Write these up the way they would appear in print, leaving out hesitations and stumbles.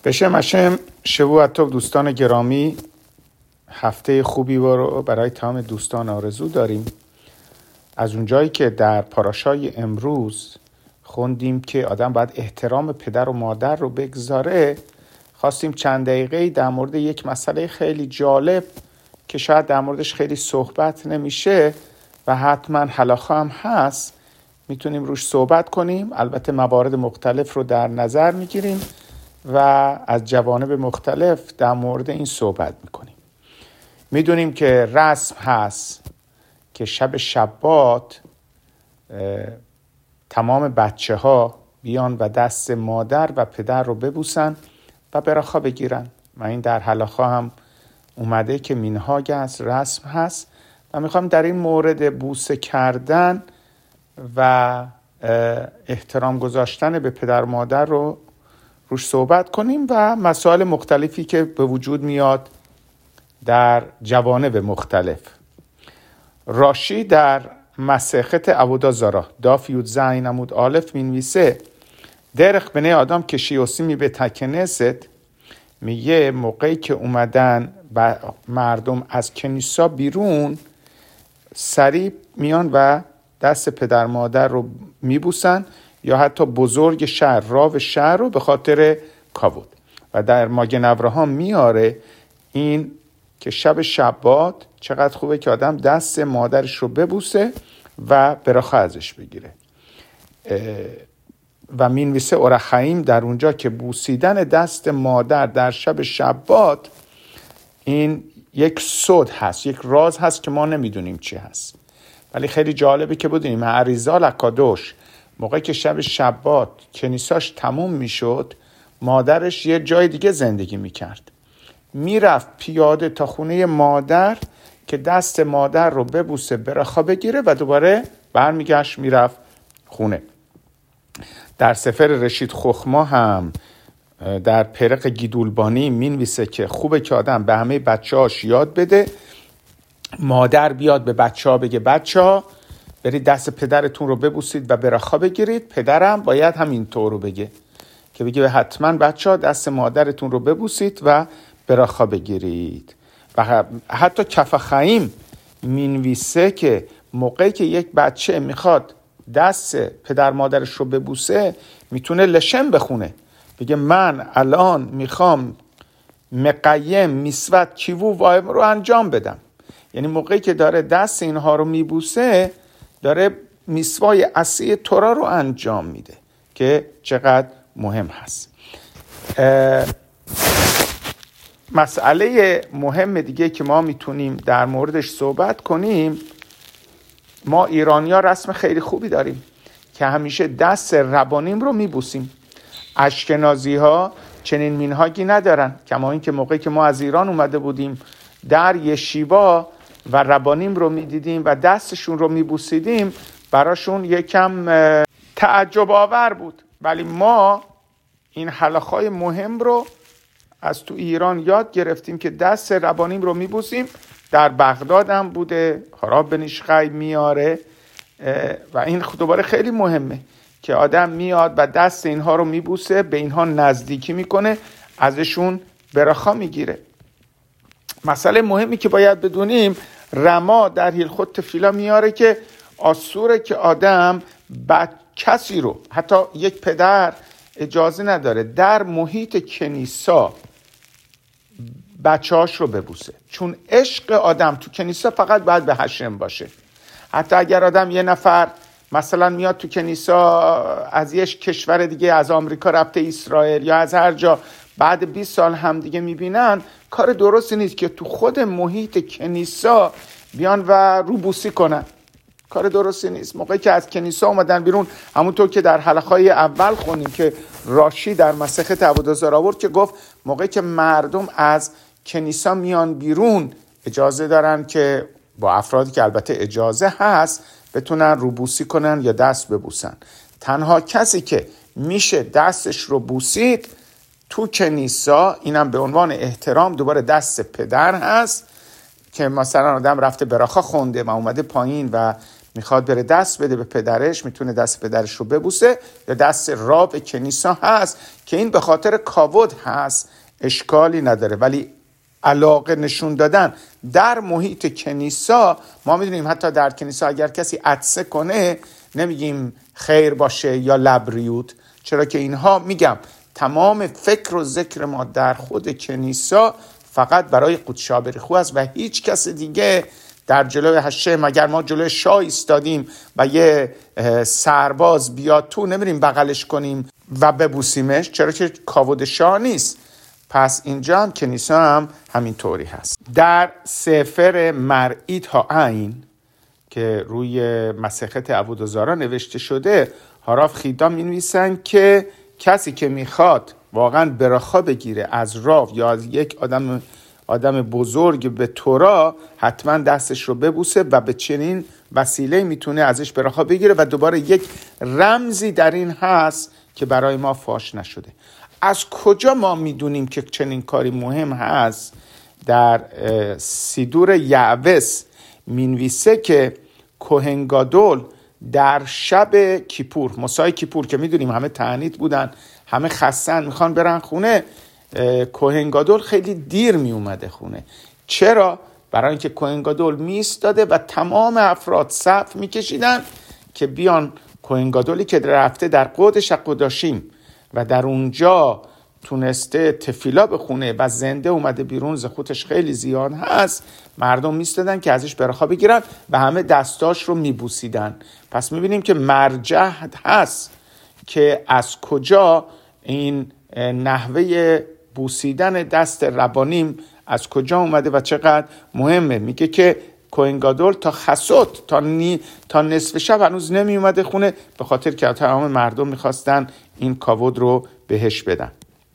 בשم هشم شبوع طוב دوستان گرامی، هفته خوبی رو برای تمام دوستان آرزو داریم. از اونجایی که در پاراشای امروز خوندیم که آدم باید احترام پدر و مادر رو بگذاره، خواستیم چند دقیقه در مورد یک مسئله خیلی جالب که شاید در موردش خیلی صحبت نمیشه و حتما حلاخه هم هست میتونیم روش صحبت کنیم. البته موارد مختلف رو در نظر میگیریم و از جوانب مختلف در مورد این صحبت میکنیم. میدونیم که رسم هست که شب شبات تمام بچه ها بیان و دست مادر و پدر رو ببوسن و برخا بگیرن و این در حلاخا هم اومده که مینهاج است، رسم هست و میخوام در این مورد بوسه کردن و احترام گذاشتن به پدر و مادر رو روش صحبت کنیم و مسائل مختلفی که به وجود میاد در جوانب مختلف. راشی در مسخت عبودا زارا داف یود زین عمود آلف مینویسه درخ بنی آدم کشیوسی می به تکنست، میگه موقعی که اومدن مردم از کنیسا بیرون سریع میان و دست پدر مادر رو میبوسن یا حتی بزرگ شهر، راو شهر رو به خاطر کاود. و در ماگن ابراهام میاره این که شب شبات چقدر خوبه که آدم دست مادرش رو ببوسه و برخا ازش بگیره. و مینویسه اورخیم در اونجا که بوسیدن دست مادر در شب شبات این یک سود هست، یک راز هست که ما نمیدونیم چی هست، ولی خیلی جالبه که بدونیم عریزا لکادوش موقعی که شب شبات کنیساش تموم میشد مادرش یه جای دیگه زندگی میکرد، میرفت پیاده تا خونه مادر که دست مادر رو ببوسه برخا بگیره و دوباره برمیگشت میرفت خونه. در سفر رشید خخما هم در پرق گیدولبانی مینویسه که خوبه که آدم به همه بچه‌هاش یاد بده، مادر بیاد به بچه‌ها بگه بچه‌ها برید دست پدرتون رو ببوسید و برخا بگیرید، پدرم باید همین طور رو بگه که بگه حتما بچه‌ها دست مادرتون رو ببوسید و برخا بگیرید. و حتی کفخیم مینویسه که موقعی که یک بچه میخواد دست پدر مادرش رو ببوسه میتونه لشم بخونه، بگه من الان میخوام مقیم میسوت کیوو وایم رو انجام بدم. یعنی موقعی که داره دست اینها رو میبوسه داره میسوای اصلی تورا رو انجام میده که چقدر مهم هست. مسئله مهم دیگه که ما میتونیم در موردش صحبت کنیم، ما ایرانی‌ها رسم خیلی خوبی داریم که همیشه دست ربانیم رو میبوسیم. اشکنازی‌ها چنین مینهاجی ندارن، کما این که موقعی که ما از ایران اومده بودیم در یشیوا و ربانیم رو میدیدیم و دستشون رو میبوسیدیم براشون یکم تعجب آور بود، ولی ما این حلاخای مهم رو از تو ایران یاد گرفتیم که دست ربانیم رو میبوسیم. در بغداد هم بوده، خراب بنیشخی میاره و این دوباره خیلی مهمه که آدم میاد و دست اینها رو میبوسه، به اینها نزدیکی میکنه، ازشون برخا میگیره. مسئله مهمی که باید بدونیم، رما در هیلخوت تفیلا میاره که آسوره که آدم کسی رو، حتی یک پدر اجازه نداره در محیط کنیسا بچه‌هاش رو ببوسه، چون عشق آدم تو کنیسا فقط باید به هشم باشه. حتی اگر آدم یه نفر مثلا میاد تو کنیسا از یک کشور دیگه، از آمریکا رفته اسرائیل یا از هر جا، بعد 20 سال هم دیگه میبینن، کار درستی نیست که تو خود محیط کنیسا بیان و روبوسی کنن، کار درستی نیست. موقعی که از کنیسا اومدن بیرون، همونطور که در حلقه‌های اول خونیم که راشی در مسخت عبودا زارا آورد که گفت موقعی که مردم از کنیسا میان بیرون اجازه دارن که با افرادی که البته اجازه هست بتونن روبوسی کنن یا دست ببوسن. تنها کسی که میشه دستش رو بوسید تو کنیسا، اینم به عنوان احترام، دوباره دست پدر هست که مثلا آدم رفته براخا خونده و اومده پایین و میخواد بره دست بده به پدرش، میتونه دست پدرش رو ببوسه، یا دست راب کنیسا هست که این به خاطر کاود هست، اشکالی نداره. ولی علاقه نشون دادن در محیط کنیسا، ما میدونیم حتی در کنیسا اگر کسی عطسه کنه نمیگیم خیر باشه یا لبریود، چرا که اینها میگم تمام فکر و ذکر ما در خود کنیسا فقط برای قدس آبریخو است و هیچ کس دیگه در جلوی هشه، مگر ما جلوی شاه ایستادیم و یه سرباز بیاد تو نمیریم بغلش کنیم و ببوسیمش، چرا که کاود شاه نیست. پس اینجا هم کنیسا هم همین طوری هست. در سفر مرعیت ها عین که روی مسخت ابودوزارا نوشته شده، هاراف خیدا می نویسن که کسی که میخواد واقعا برخا بگیره از راو یا از یک آدم بزرگ به تورا، حتما دستش رو ببوسه و به چنین وسیله میتونه ازش برخا بگیره. و دوباره یک رمزی در این هست که برای ما فاش نشده. از کجا ما میدونیم که چنین کاری مهم هست؟ در سیدور یعوس مینویسه که کوهن گادول در شب کیپور، مسای کیپور که میدونیم همه تعنیت بودن، همه خستن میخوان برن خونه، کوهن گادول خیلی دیر میومده خونه. چرا؟ برای اینکه کوهن گادول میستاده و تمام افراد صف میکشیدن که بیان کوهن گادولی که رفته در قدس قداشیم و در اونجا تونسته تفیلا بخونه و زنده اومده بیرون، زخوتش خیلی زیاد هست، مردم میستادن که ازش برخا بگیرن و همه دستاش رو میبوسیدن. پس میبینیم که مرجع هست که از کجا این نحوه بوسیدن دست ربانیم از کجا اومده و چقدر مهمه. میگه که کوهن گادول تا خسوت تا نصف شب هنوز نمی اومده خونه، به خاطر که تمام مردم میخواستن این کاود رو بهش بدن.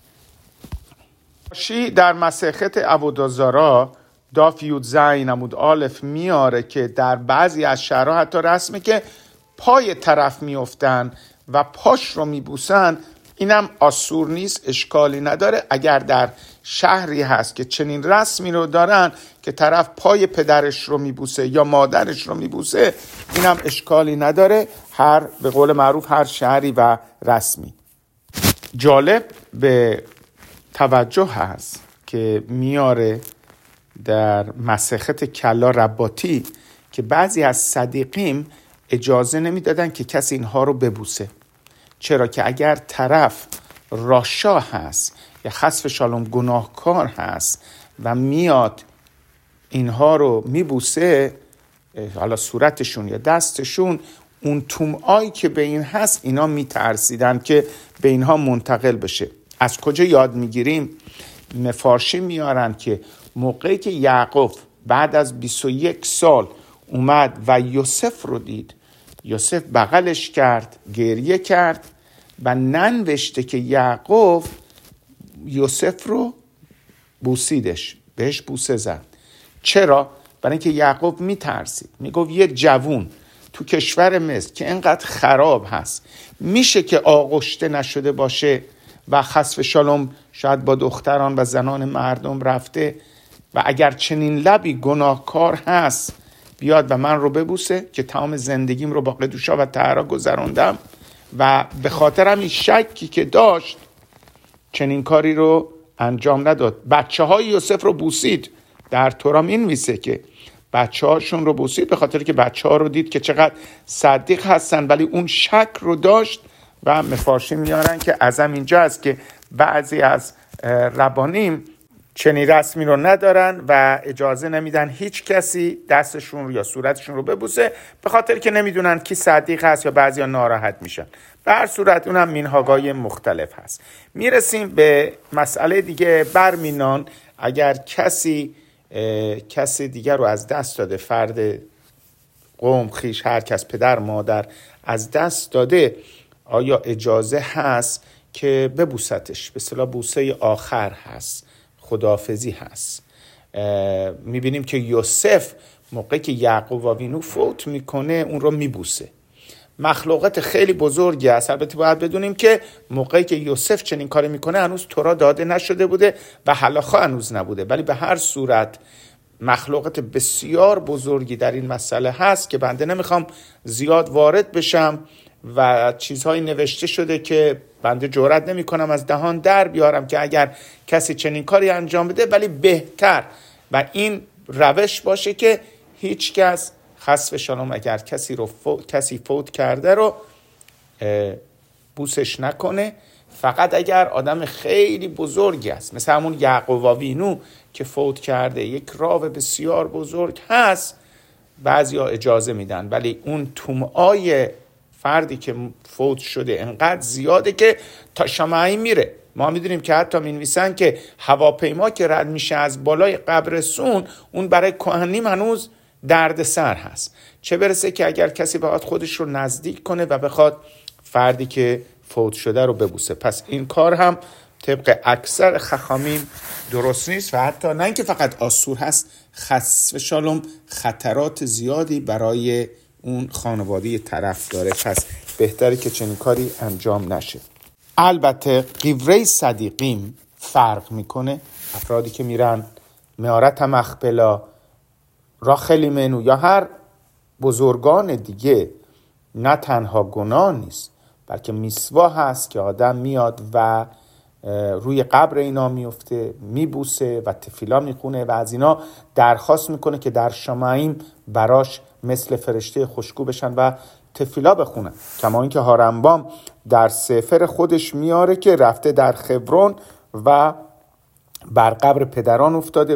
راشی در مسخت ابودوزارا داف یود زین عمود آلف میاره که در بعضی از شهرها حتی رسمه که پای طرف میافتن و پاش رو میبوسن. اینم آسور نیست، اشکالی نداره. اگر در شهری هست که چنین رسمی رو دارن که طرف پای پدرش رو میبوسه یا مادرش رو میبوسه، اینم اشکالی نداره، به قول معروف هر شهری و رسمی. جالب به توجه هست که میاره در مسخت کلا رباطی که بعضی از صدیقیم اجازه نمیدادن که کسی اینها رو ببوسه. چرا که اگر طرف راشا هست یا خسف شالوم گناهکار هست و میاد اینها رو میبوسه، حالا صورتشون یا دستشون، اون تومعایی که به این هست اینا میترسیدن که به اینها منتقل بشه. از کجا یاد میگیریم؟ مفارشی میارن که موقعی که یعقوب بعد از 21 سال اومد و یوسف رو دید، یوسف بغلش کرد، گریه کرد و ننوشته که یعقوب یوسف رو بوسیدش، بهش بوسه زد. چرا؟ برای اینکه یعقوب میترسید، میگفت یه جوون تو کشور مصر که اینقدر خراب هست میشه که آغشته نشده باشه و خسف شالوم شاید با دختران و زنان مردم رفته و اگر چنین لبی گناهکار هست بیاد و من رو ببوسه که تمام زندگیم رو با قدوشا و طهارا گذراندم و به خاطر همین شکی که داشت چنین کاری رو انجام نداد. بچه های یوسف رو بوسید، در تورا مینویسه که بچه هاشون رو بوسید به خاطر که بچه ها رو دید که چقدر صدیق هستن، ولی اون شک رو داشت. و مفارشی میارن که از اینجا است که بعضی از ربانیم چنین رسمی رو ندارن و اجازه نمیدن هیچ کسی دستشون رو یا صورتشون رو ببوسه، به خاطر که نمیدونن کی صدیق هست یا بعضیا ناراحت میشن. به هر صورت اونم مینهاگای مختلف هست. میرسیم به مسئله دیگه. برمینان اگر کسی دیگر رو از دست داده، فرد قوم، خیش، هر کس، پدر، مادر از دست داده، آیا اجازه هست که ببوستش؟ به اصطلاح بوسه آخر هست، خداحافظی هست. میبینیم که یوسف موقعی که یعقوب آوینو فوت میکنه اون رو میبوسه. مخلوقات خیلی بزرگی هست. البته باید بدونیم که موقعی که یوسف چنین کاری میکنه هنوز تورا داده نشده بوده و هلاخا هنوز نبوده، ولی به هر صورت مخلوقات بسیار بزرگی در این مسئله هست که بنده نمیخوام زیاد وارد بشم و چیزهایی نوشته شده که بنده جرئت نمیکنم از دهان در بیارم که اگر کسی چنین کاری انجام بده، ولی بهتر و این روش باشه که هیچ کس خسف شالوم اگر کسی فوت کرده رو بوسش نکنه، فقط اگر آدم خیلی بزرگی است، مثل همون یعقوب وینو که فوت کرده، یک راو بسیار بزرگ هست، بعضیا اجازه میدن، ولی اون طمعای فردی که فوت شده انقدر زیاده که تا شمعی میره. ما میدونیم که حتی می‌نویسن که هواپیما که رد میشه از بالای قبرستون، اون برای کهنیم هنوز دردسر هست، چه برسه که اگر کسی بخواد خودش رو نزدیک کنه و بخواد فردی که فوت شده رو ببوسه. پس این کار هم طبق اکثر خخامیم درست نیست و حتی نه اینکه فقط آسور هست، خسف شالوم خطرات زیادی برای اون خانواده طرف داره. پس بهتره که چنین کاری انجام نشه. البته قیوره صدیقیم فرق میکنه. افرادی که میرن میارت مخبلا، راخلی منو یا هر بزرگان دیگه، نه تنها گناه نیست بلکه میسوا هست که آدم میاد و روی قبر اینا میفته، میبوسه و تفیلا میخونه و از اینا درخواست میکنه که در شمعیم براش مثل فرشته خوشگو بشن و تفیلا بخونن. کما اینکه هارمبام در سفر خودش میاره که رفته در خبرون و بر قبر پدران افتاده،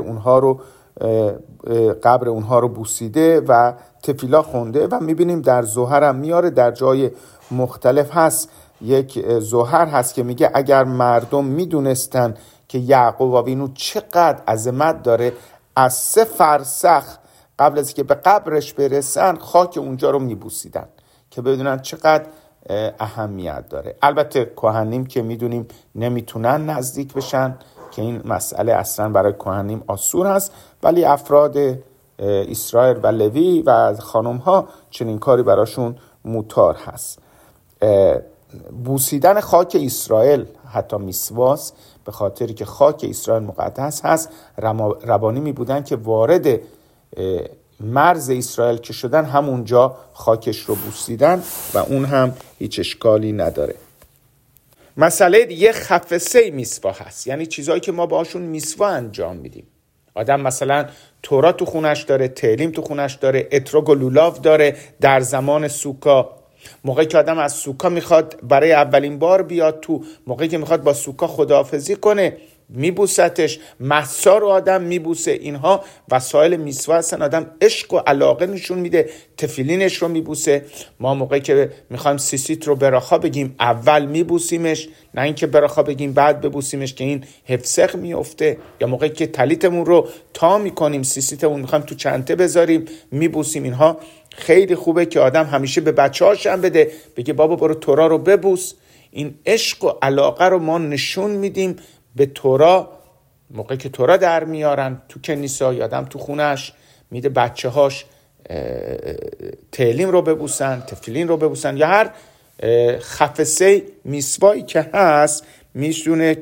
قبر اونها رو بوسیده و تفیلا خونده و میبینیم در زهر هم میاره، در جای مختلف هست. یک زهر هست که میگه اگر مردم میدونستن که یعقوب وینو چقدر عظمت داره، از 3 فرسخ قبل از که به قبرش برسن خاک اونجا رو میبوسیدن که بدونن چقدر اهمیت داره. البته کهنیم که میدونیم نمیتونن نزدیک بشن که این مسئله اصلا برای کهنیم آسور هست، ولی افراد اسرائیل و لوی و خانم ها چنین کاری براشون موتار هست. بوسیدن خاک اسرائیل حتی میسواس، به خاطری که خاک اسرائیل مقدس هست. ربانی می بودن که وارد مرز اسرائیل که شدن همونجا خاکش رو بوسیدن و اون هم هیچ اشکالی نداره. مسئله دیگه خفسه میسوا هست، یعنی چیزایی که ما باشون میسوا انجام میدیم. آدم مثلا تورات تو خونش داره، تعلیم تو خونش داره، اتروگ و لولاو داره. در زمان سوکا، موقعی که آدم از سوکا میخواد برای اولین بار بیاد تو، موقعی که میخواد با سوکا خداحافظی کنه، میبوستش. مسا رو آدم میبوسه. اینها وسایل میسوا هستن. آدم عشق و علاقه نشون میده، تفیلینش رو میبوسه. ما موقعی که میخوایم سیسیت رو براخا بگیم اول میبوسیمش، نه اینکه براخا بگیم بعد ببوسیمش که این حفسق میفته. یا موقعی که تلیتمون رو تا میکنیم، سیسیتمون میخوایم تو چنته بذاریم، میبوسیم. اینها خیلی خوبه که آدم همیشه به بچه‌هاش هم بده، بگه بابا برو تورا رو ببوس. این عشق و علاقه رو ما نشون میدیم به تورا. موقعی که تورا در میارن تو کنیسا، یادم تو خونش میده بچه‌هاش تعلیم رو ببوسن، تفیلین رو ببوسن، یا هر خفسه میسوایی که هست میتونه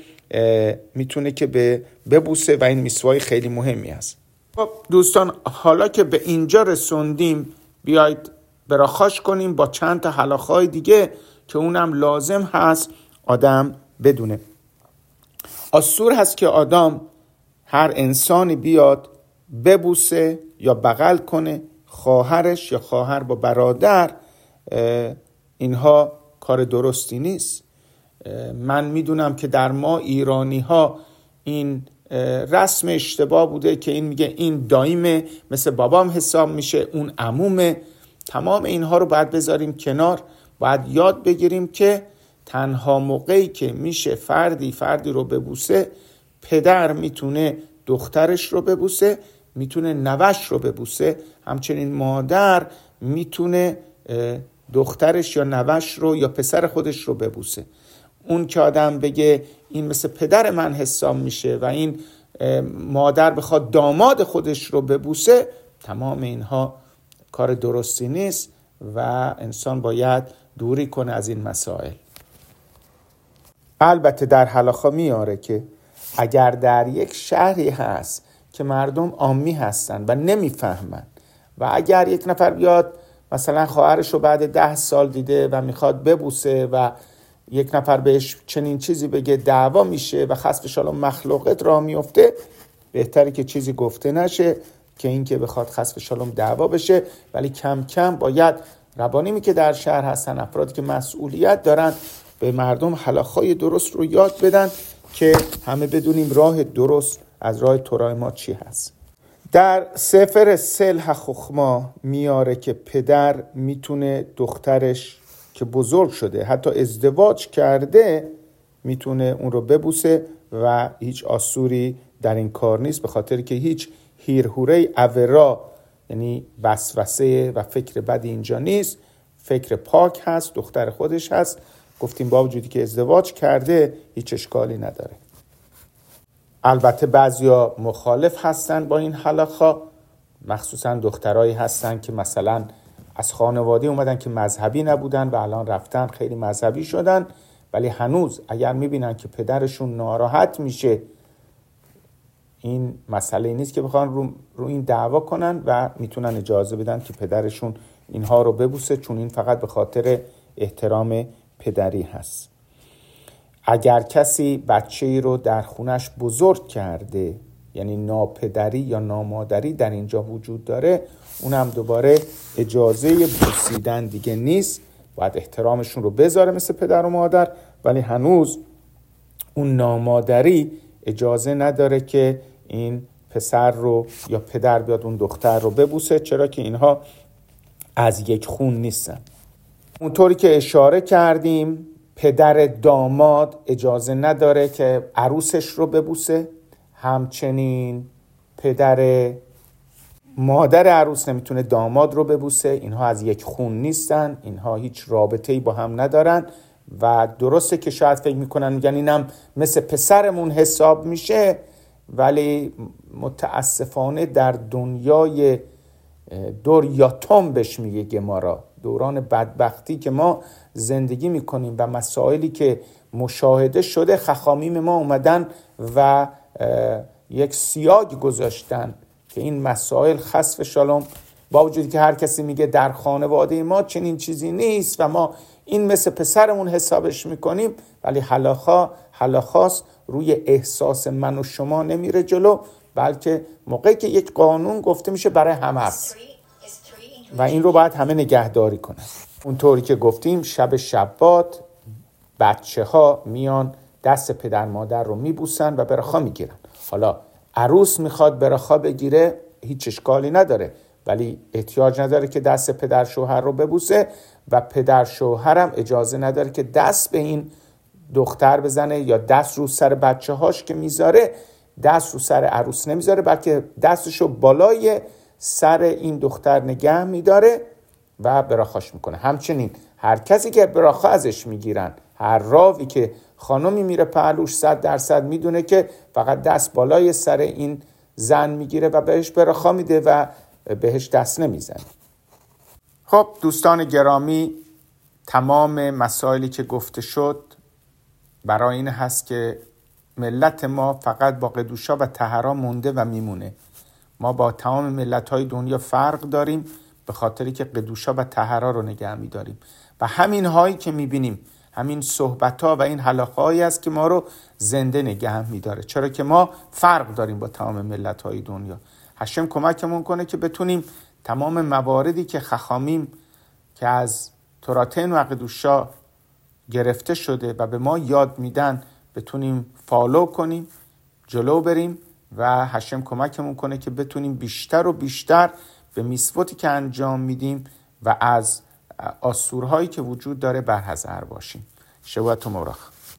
که ببوسه و این میسوای خیلی مهمی هست. خب دوستان، حالا که به اینجا رسوندیم، بیایید براخاش کنیم با چند تا حلاخای دیگه که اونم لازم هست آدم بدونه. آسور هست که آدم، هر انسانی بیاد ببوسه یا بغل کنه خواهرش یا خواهر با برادر. اینها کار درستی نیست. من میدونم که در ما ایرانی ها این رسم اشتباه بوده که این میگه این دایمه، مثل بابام حساب میشه، اون عمومه. تمام اینها رو باید بذاریم کنار. باید یاد بگیریم که تنها موقعی که میشه فردی رو ببوسه، پدر میتونه دخترش رو ببوسه، میتونه نوش رو ببوسه، همچنین مادر میتونه دخترش یا نوش رو یا پسر خودش رو ببوسه. اون که آدم بگه این مثل پدر من حساب میشه و این مادر بخواد داماد خودش رو ببوسه، تمام اینها کار درستی نیست و انسان باید دوری کنه از این مسائل. البته در حلاخا میاره که اگر در یک شهری هست که مردم عامی هستن و نمیفهمن و اگر یک نفر بیاد مثلا خواهرش رو بعد 10 سال دیده و میخواد ببوسه و یک نفر بهش چنین چیزی بگه دعوا میشه و خسف شالوم مخلوقت راه میفته، بهتره که چیزی گفته نشه که این که بخواد خسف شالوم دعوا بشه. ولی کم کم باید ربانیمی که در شهر هستن، افرادی که مسئولیت دارن، به مردم هلاخای درست رو یاد بدن که همه بدونیم راه درست از راه تورای ما چی هست. در سفر سلح خخما میاره که پدر میتونه دخترش که بزرگ شده حتی ازدواج کرده میتونه اون رو ببوسه و هیچ آسوری در این کار نیست، به خاطر که هیچ هیرهوره اورا یعنی وسوسه و فکر بدی اینجا نیست. فکر پاک هست، دختر خودش هست. گفتیم با وجودی که ازدواج کرده هیچ اشکالی نداره. البته بعضیا مخالف هستن با این حلاخا، مخصوصا دخترایی هستن که مثلا از خانواده اومدن که مذهبی نبودن و الان رفتن خیلی مذهبی شدن، ولی هنوز اگر میبینن که پدرشون ناراحت میشه، این مسئله نیست که بخوان رو این دعوا کنن و میتونن اجازه بدن که پدرشون اینها رو ببوسه، چون این فقط به خاطر احترام پدری هست. اگر کسی بچه‌ای رو در خونش بزرگ کرده، یعنی ناپدری یا نامادری در اینجا وجود داره، اونم دوباره اجازه بوسیدن دیگه نیست، باید احترامشون رو بذاره مثل پدر و مادر، ولی هنوز اون نامادری اجازه نداره که این پسر رو یا پدر بیاد اون دختر رو ببوسه، چرا که اینها از یک خون نیستن. اونطوری که اشاره کردیم پدر داماد اجازه نداره که عروسش رو ببوسه، همچنین مادر عروس نمیتونه داماد رو ببوسه. اینها از یک خون نیستن، اینها هیچ رابطه‌ای با هم ندارن و درسته که شاید فکر میکنن میگن اینم مثل پسرمون حساب میشه، ولی متاسفانه در دنیای دوریاتوم بهش میگه گمارا، دوران بدبختی که ما زندگی میکنیم و مسائلی که مشاهده شده، خخامیم ما اومدن و یک سیاگ گذاشتن که این مسائل خسف شالوم، با وجودی که هر کسی میگه در خانواده ما چنین چیزی نیست و ما این مثل پسرمون حسابش میکنیم، ولی حلاخاست روی احساس من و شما نمیره جلو، بلکه موقعی که یک قانون گفته میشه برای همه است و این رو باید همه نگهداری کنن. اونطوری که گفتیم شب شبات بچه ها میان دست پدر مادر رو میبوسن و برخا میگیرن. حالا عروس میخواد برخا بگیره هیچ اشکالی نداره، ولی احتیاج نداره که دست پدر شوهر رو ببوسه و پدر شوهرم اجازه نداره که دست به این دختر بزنه یا دست رو سر بچه هاش که میذاره دست رو سر عروس نمیذاره، بلکه دستشو بالای سر این دختر نگه میداره و براخاش میکنه. همچنین هر کسی که براخا ازش میگیرن، هر راوی که خانمی میره پهلوش 100% میدونه که فقط دست بالای سر این زن میگیره و بهش براخا میده و بهش دست نمیزنه. خب دوستان گرامی، تمام مسائلی که گفته شد برای این هست که ملت ما فقط با قدوشا و طهرا مونده و میمونه. ما با تمام ملت‌های دنیا فرق داریم به خاطری که قدوشا و طهرا رو نگه می‌داریم و همین هایی که می‌بینیم، همین صحبت‌ها و این حلقه‌هایی است که ما رو زنده نگه می‌داره، چرا که ما فرق داریم با تمام ملت‌های دنیا. هشم کمکمون کنه که بتونیم تمام مواردی که خخامیم که از توراتین و قدوشا گرفته شده و به ما یاد میدن بتونیم فالو کنیم، جلو بریم و هشم کمکمون کنه که بتونیم بیشتر و بیشتر به میثواتی که انجام میدیم و از آسورهایی که وجود داره برحذر باشیم. شباتون مبارک.